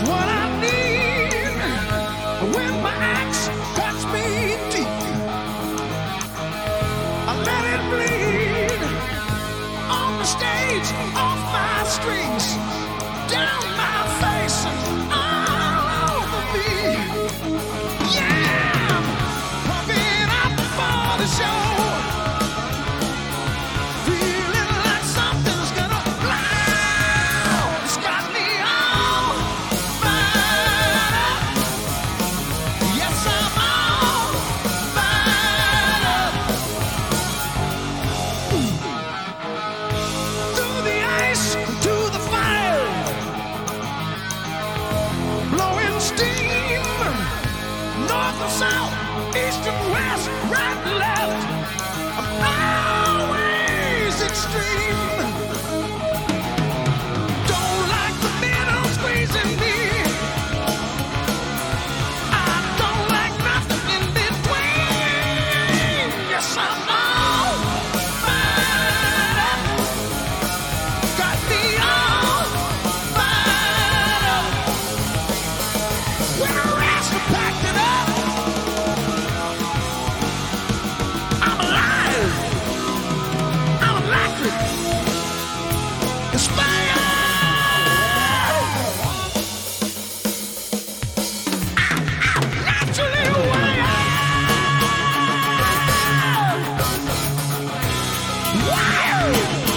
what I need when my axe cuts me deep. I let it bleed on the stage, off my strings, down my face and all over me. Yeah, pumping up for the show. South, east and west, right and left, I'm always extreme. Don't like the middle squeezing me. I don't like nothing in between. Yes, I'm all fired up. Got me all fired up. When the rest are packed it up, wow!